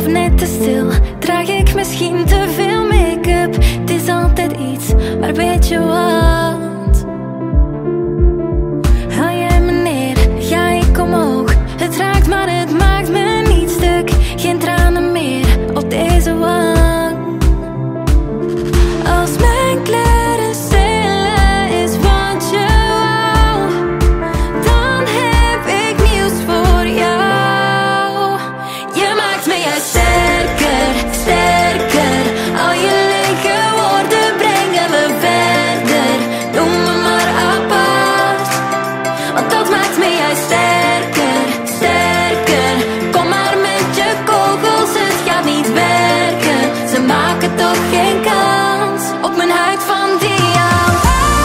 of net te stil? Draag ik misschien te veel make-up? Het is altijd iets, maar weet je wat? Haal jij me neer, ga ik omhoog. Het raakt, maar het maakt me niet stuk. Geen tranen meer op deze wang. Als mijn kleuren stelen is wat je wou, dan heb ik nieuws voor jou. Je maakt me juist sterker, sterker. Al je lege woorden brengen me verder. Noem me maar apart, want dat maakt me juist sterker, sterker. Kom maar met je kogels, het gaat niet werken. Ze maken toch geen kans op mijn huid van diamant.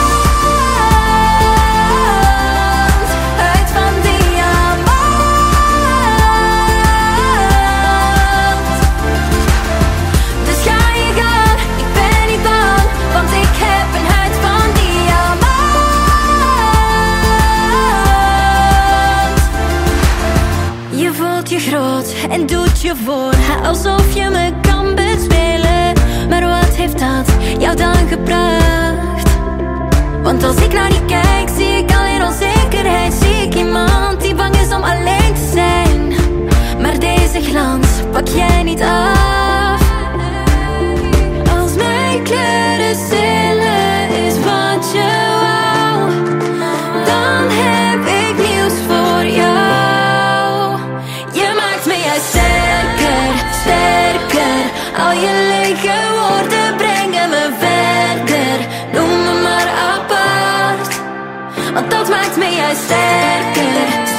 Huid van diamant. Dus ga je gang, ik ben niet bang, want ik heb een huid van diamant. Je voelt je groot en doet je voor, alsof je me kan bespelen. Maar wat heeft dat jou dan gebracht? Want als ik naar je kijk, zie ik alleen onzekerheid. Zie ik iemand die bang is om alleen te zijn. Maar deze glans pak jij niet af. Als mijn kleuren stelen is wat je wou, dan heb ik nieuws voor jou. Je maakt me juist sterker, sterker. Al je lege woorden brengen me verder. Noem me maar apart, want dat maakt me juist sterker,